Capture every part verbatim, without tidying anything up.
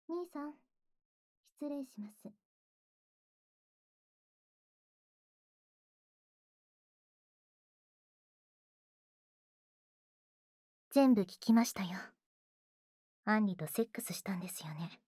兄さん、失礼します。全部聞きましたよ。アンリとセックスしたんですよね。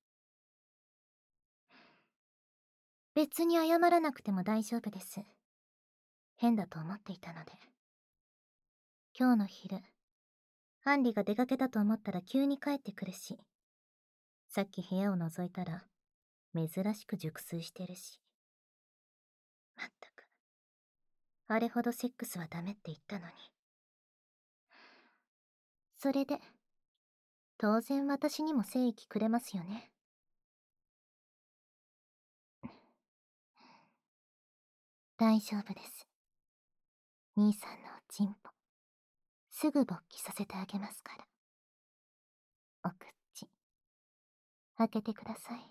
別に謝らなくても大丈夫です。変だと思っていたので。今日の昼、アンリが出かけたと思ったら急に帰ってくるし、さっき部屋を覗いたら、珍しく熟睡してるし。まったく。あれほどセックスはダメって言ったのに。それで、当然私にも聖域くれますよね。大丈夫です。兄さんのおちんぽ、すぐ勃起させてあげますから。お口、開けてください。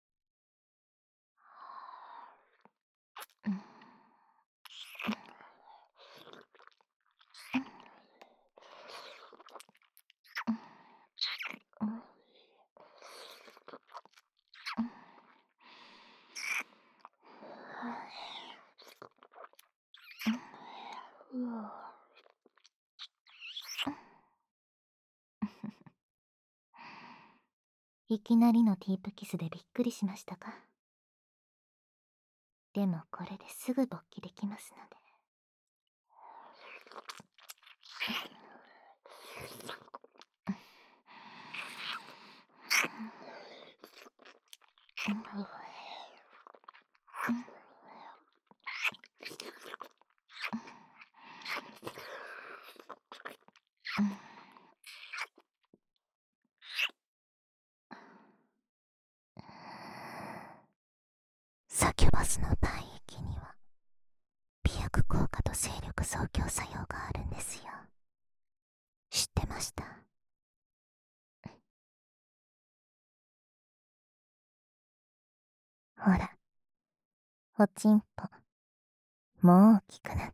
いきなりのディープキスでびっくりしましたか？でもこれですぐ勃起できますので。サキュバスの体液には美薬効果と精力増強作用があるんですよ。知ってました？ほら、おちんぽ、もう大きくなって。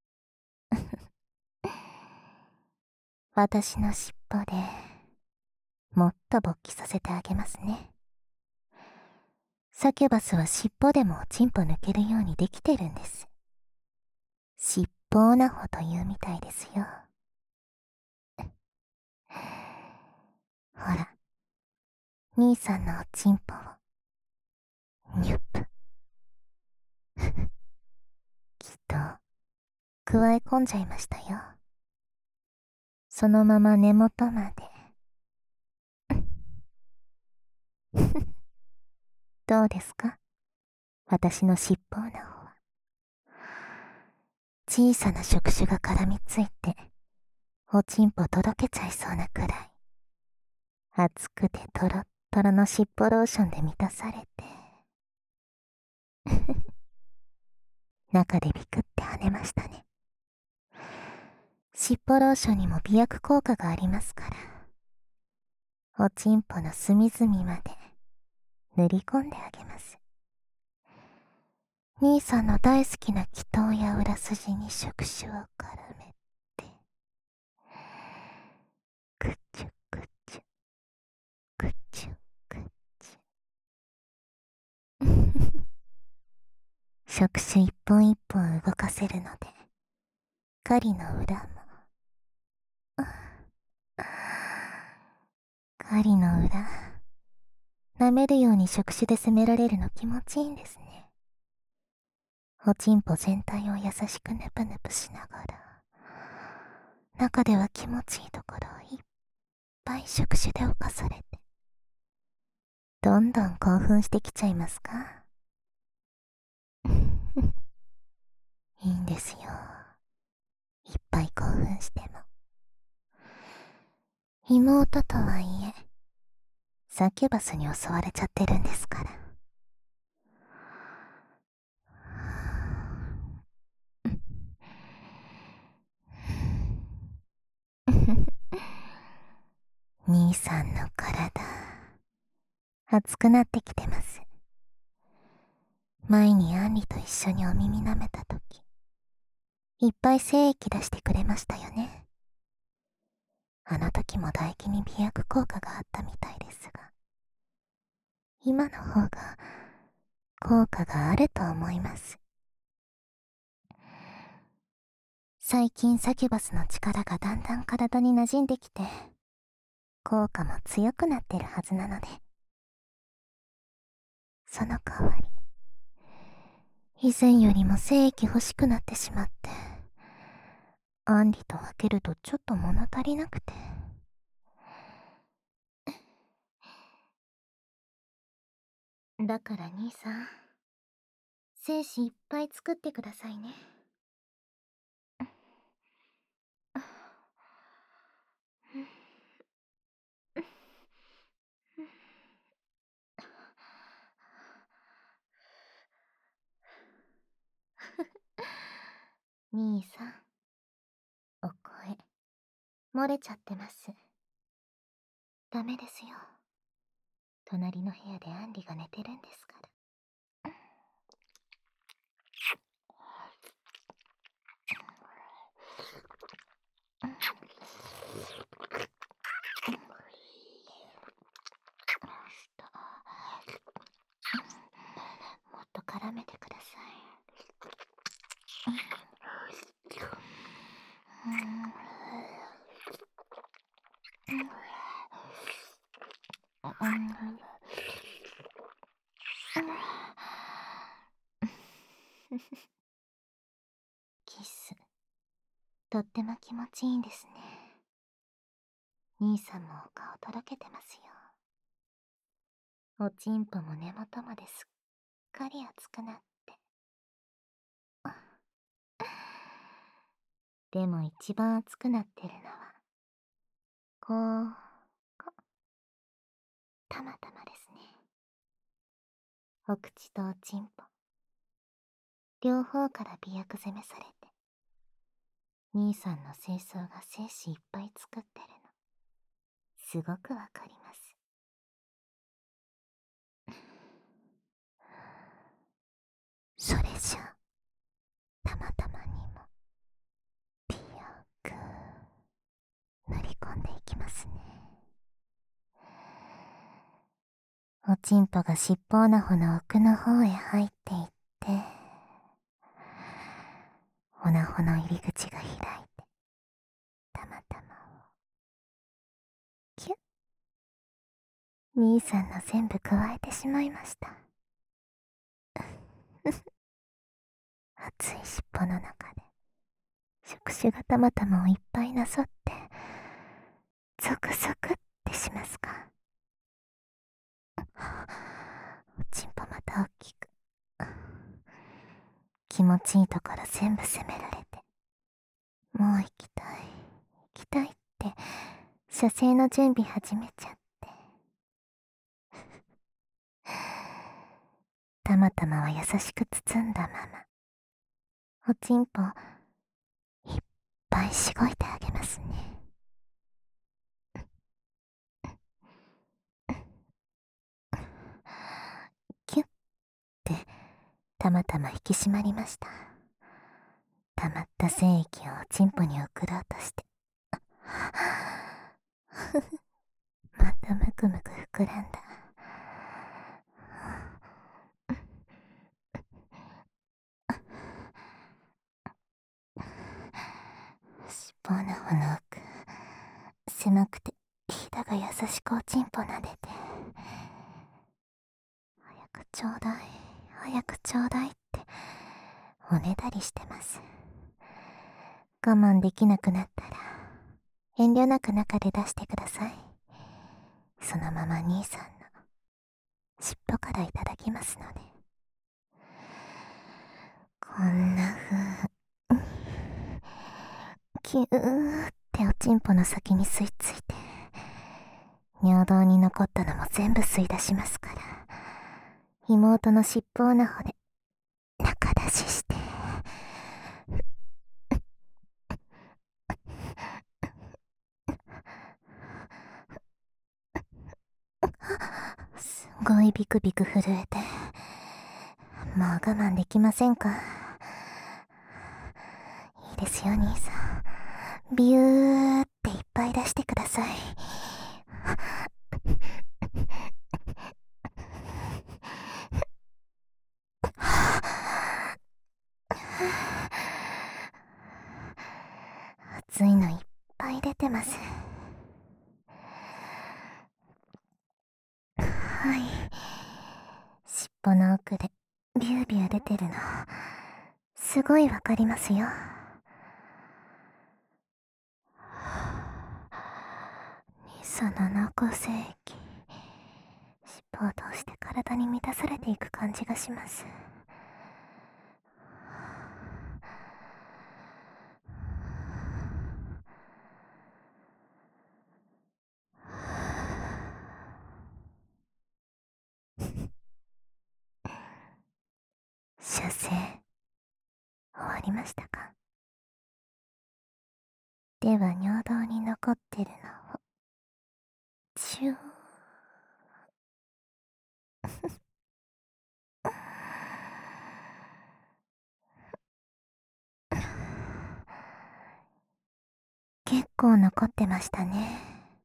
私の尻尾でもっと勃起させてあげますね。サキュバスは尻尾でもおちんぽ抜けるようにできてるんです。尻尾オナホというみたいですよ。ほら、兄さんのおちんぽをニュップ。きっと加え込んじゃいましたよ。そのまま根元まで。どうですか、私の尻尾の方は。小さな触手が絡みついておちんぽとろけちゃいそうなくらい熱くてトロットロの尻尾ローションで満たされて中でビクって跳ねましたね。尻尾ローションにも美薬効果がありますから、おちんぽの隅々まで塗り込んであげます。兄さんの大好きな気頭や裏筋に触手を絡めて、くちゅくちゅくちゅくちゅ触手一本一本動かせるので、狩りの裏も狩りの裏、舐めるように触手で攻められるの気持ちいいんですね。おちんぽ全体を優しくヌプヌプしながら、中では気持ちいいところをいっぱい触手で侵されて、どんどん興奮してきちゃいますか？いいんですよ。いっぱい興奮しても。妹とはいえ、サキュバスに襲われちゃってるんですから。兄さんの体、熱くなってきてます。前にアンリと一緒にお耳舐めたとき、いっぱい精液出してくれましたよね。あの時も唾液に美薬効果があったみたいですが、 今の方が効果があると思います。最近サキュバスの力がだんだん体に馴染んできて、効果も強くなってるはずなので。その代わり、以前よりも精液欲しくなってしまって、アンリと分けるとちょっと物足りなくて。だから兄さん、精子いっぱい作ってくださいね。兄さん、お声、漏れちゃってます。ダメですよ。隣の部屋でアンリが寝てるんですから。もっと絡めてください。キス、とっても気持ちいいんですね。兄さんもお顔とろけてますよ。おちんぽも根元まですっかり熱くなって。でも一番熱くなってるのは、こう、こ、たまたまですね。お口とおちんぽ、両方から媚薬攻めされて、兄さんの精巣が精子いっぱい作ってるの、すごくわかります。それじゃ、たまたまにも、媚薬、塗り込んでいきますね。おちんぽが尻尾穴穂の奥の方へ入っていって、穴穂の入り口が開いて、たまたまを、キュッ。兄さんの全部加えてしまいました。熱い尻尾の中で、触手がたまたまをいっぱいなぞって、ゾクゾクってしますか。おちんぽまた大きく。気持ちいいところ全部責められて、もう行きたい、行きたいって、射精の準備始めちゃって。たまたまは優しく包んだまま、おちんぽ、いっぱいしごいてあげますね。キュッて、たまたま引き締まりました。溜まった精液をおちんぽに送ろうとして。またむくむく膨らんだ。尻尾のほの奥、狭くてひだが優しくおちんぽなでて、早くちょうだい、早くちょうだいっておねだりしてます。我慢できなくなったら遠慮なく中で出してください。そのまま兄さんの尻尾からいただきますので。こんな風にキューっておちんぽの先に吸い付いて、尿道に残ったのも全部吸い出しますから、妹の尻尾穴穂で中出しして、すごいビクビク震えて、もう我慢できませんか。いいですよ兄さん、ビューっていっぱい出してください。 熱いのいっぱい出てます。はい。尻尾の奥でビュービュー出てるの、すごいわかりますよ。兄さんの濃厚精液、尻尾を通して体に満たされていく感じがします。射精、終わりましたか？では尿道に残ってるのを、チュー。結構残ってましたね。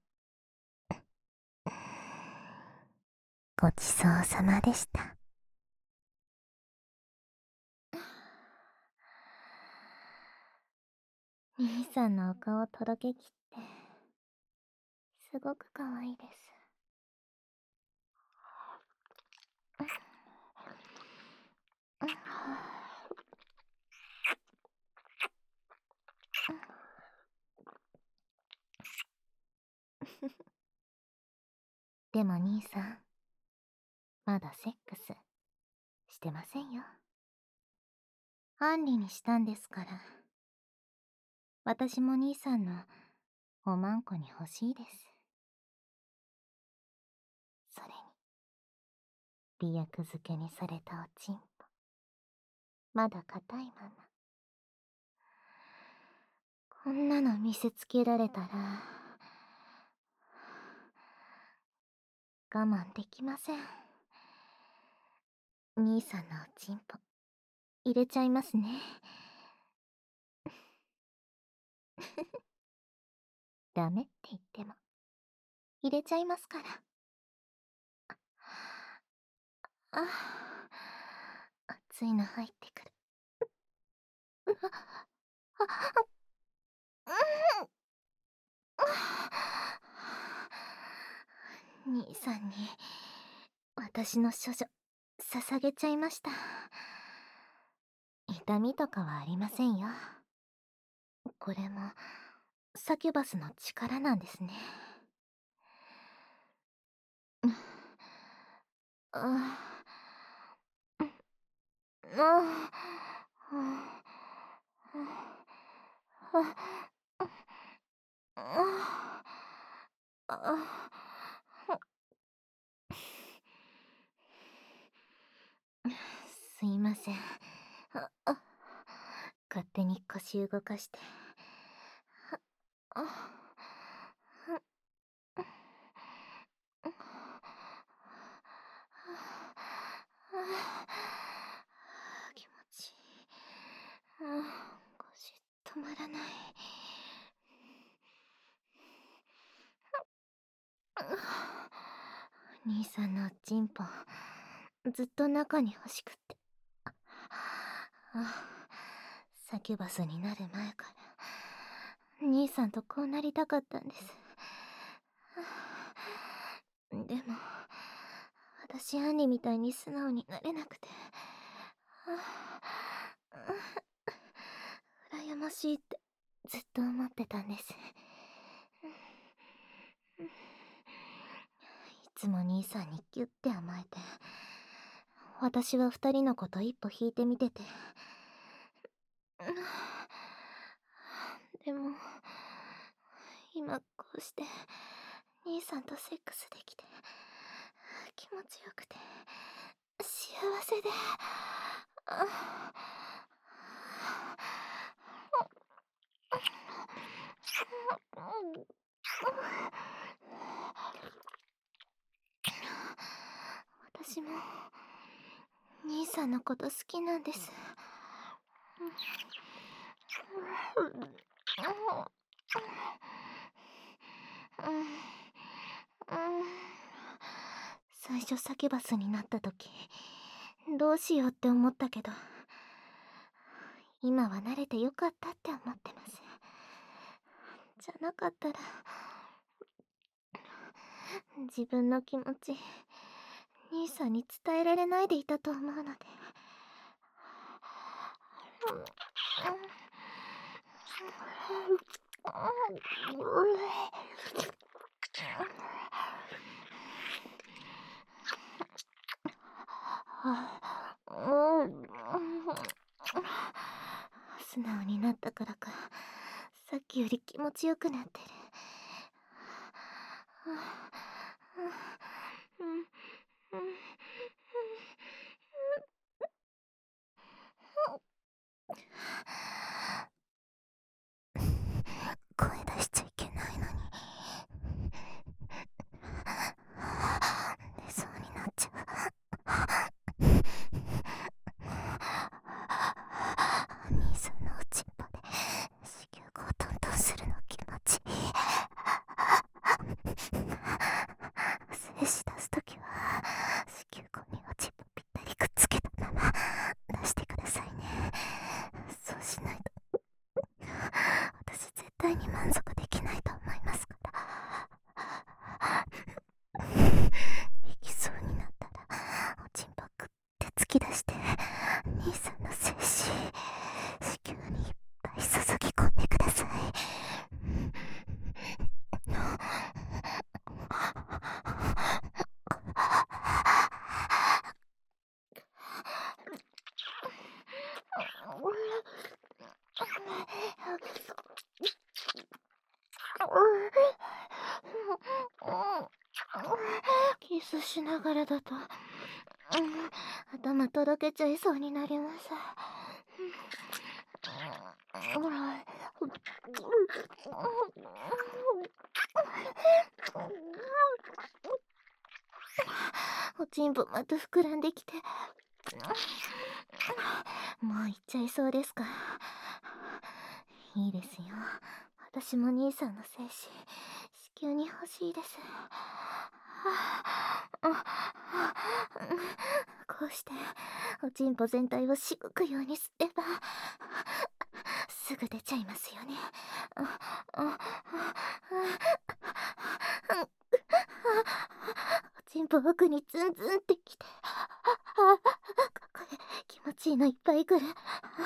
ごちそうさまでした。兄さんのお顔とろけきって、すごく可愛いです。でも兄さん、まだセックスしてませんよ。アンリにしたんですから。私も兄さんのおまんこに欲しいです。それに、美薬漬けにされたおちんぽ。まだ硬いまま。こんなの見せつけられたら、我慢できません。兄さんのおちんぽ、入れちゃいますね。ダメって言っても、入れちゃいますから。あ、あ、熱いの入ってくる。うわ、あ、うん、兄さんに、私の処女、捧げちゃいました。痛みとかはありませんよ。これも、サキュバスの力なんですね。ああ、すいません。ああ、勝手に腰動かして。あ、気持ちいい。腰止まらない。兄さんのおちんぽ、ずっと中に欲しくって。あ、サキュバスになる前から兄さんとこうなりたかったんです。でも私アンリみたいに素直になれなくて、羨ましいってずっと思ってたんです。いつも兄さんにギュッて甘えて、私は二人のこと一歩引いてみてて、でも今こうして兄さんとセックスできて気持ちよくて幸せで、私も兄さんのこと好きなんです。最初サキュバスになった時どうしようって思ったけど、今は慣れてよかったって思ってます。 じゃなかったら自分の気持ち兄さんに伝えられないでいたと思うので。素直になったからか、さっきより気持ちよくなってる。声出しちゃいけないのに出そうになっちゃう。兄さんのおちんぽで子宮口をトントンするの気持ちいい。精子出すときは子宮口におちんぽぴったりくっつけたまま出してくださいね。そうしないと私絶対に満足できないと思いますから。行きそうになったらおちんぽくって突き出して兄さんの精子子宮にいっぱい注ぎ込んでください。キスしながらだと、うん、頭とろけちゃいそうになります。おちんぽまた膨らんできて、もう行っちゃいそうですか。いいですよ、私も兄さんの精子子宮に欲しいです。こうしておちんぽ全体をしごくようにすればすぐ出ちゃいますよね。おちんぽ奥にズンズンってきて、これ気持ちいいのいっぱいくる。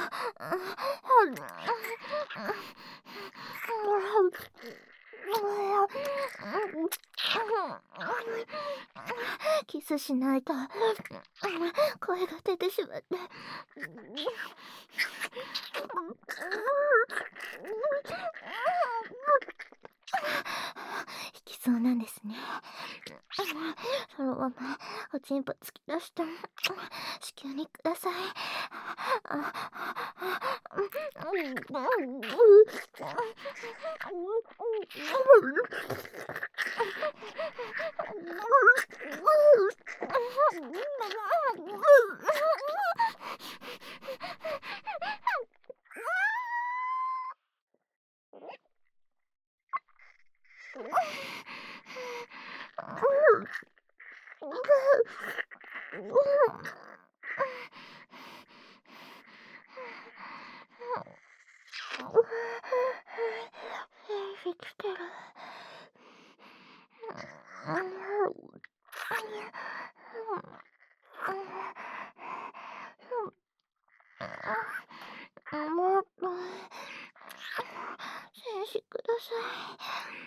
キスしないと声が出てしまって。引きそうなんですね。そのままおちんぽ突き出して子宮にください。生きてる。もっと精子ください。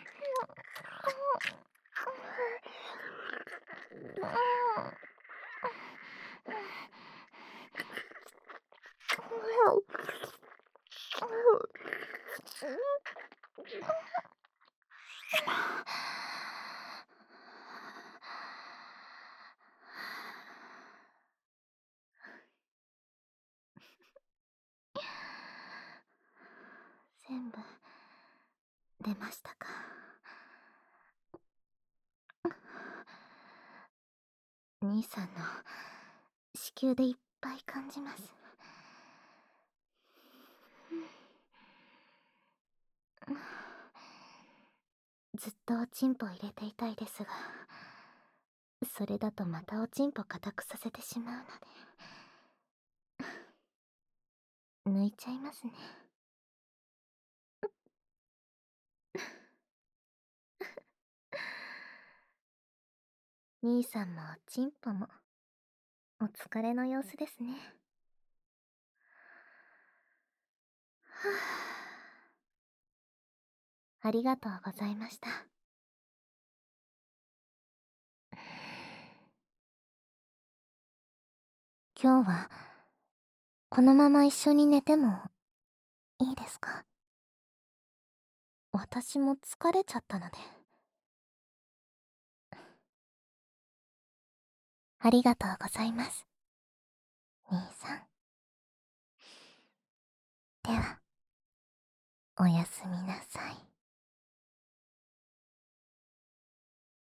全部出ましたか。兄さんの子宮でいっぱい感じます。ずっとおちんぽ入れていたいですが、それだとまたおちんぽ硬くさせてしまうので抜いちゃいますね。 兄さんもチンポもお疲れの様子ですね。はあ、ありがとうございました。今日はこのまま一緒に寝てもいいですか？私も疲れちゃったので。ありがとうございます、兄さん。では、おやすみなさい。